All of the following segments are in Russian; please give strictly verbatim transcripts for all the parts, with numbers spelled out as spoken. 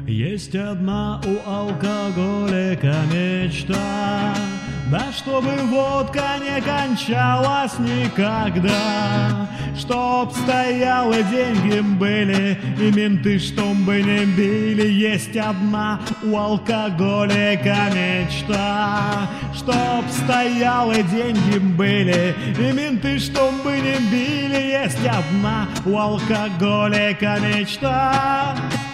Есть одна у алкоголика мечта, да чтобы водка не кончалась никогда, чтоб стояло, деньги были, и менты чтобы не били. Есть одна у алкоголика мечта, чтоб стояло, деньги были, и менты чтобы не били. Есть одна у алкоголика мечта,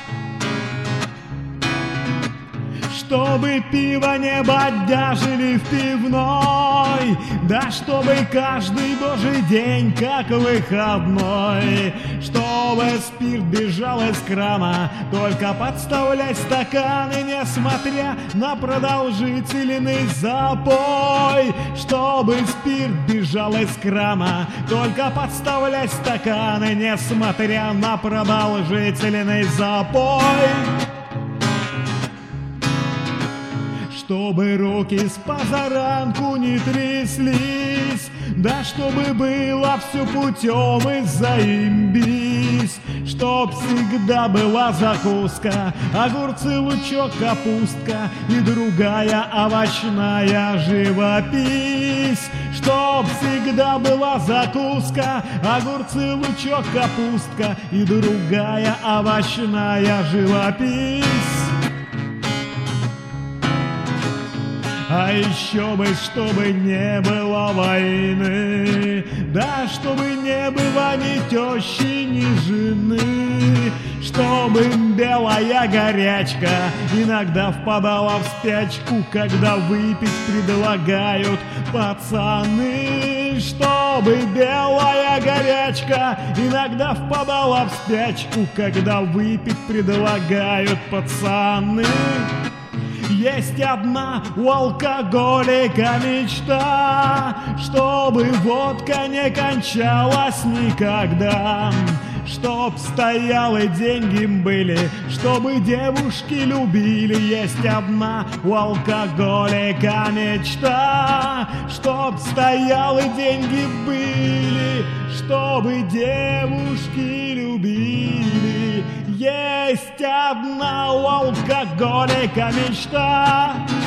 чтобы пиво не бодяжили в пивной, да чтобы каждый божий день как выходной, чтобы спирт бежал из крана, только подставлять стаканы, несмотря на продолжительный запой. Чтобы спирт бежал из крана, только подставлять стаканы, несмотря на продолжительный запой. Чтобы руки с позаранку не тряслись, да чтобы было все путем и заимбись. Чтоб всегда была закуска, огурцы, лучок, капустка и другая овощная живопись. Чтоб всегда была закуска, огурцы, лучок, капустка и другая овощная живопись. А еще бы, чтобы не было войны, да чтобы не было ни тещи, ни жены, чтобы белая горячка иногда впадала в спячку, когда выпить предлагают пацаны. Чтобы белая горячка иногда впадала в спячку, когда выпить предлагают пацаны. Есть одна у алкоголика мечта, чтобы водка не кончалась никогда, чтоб стояло, деньги были, чтобы девушки любили. Есть одна у алкоголика мечта, чтоб стояло, деньги были, чтобы девушки любили. Есть одна у алкоголика мечта.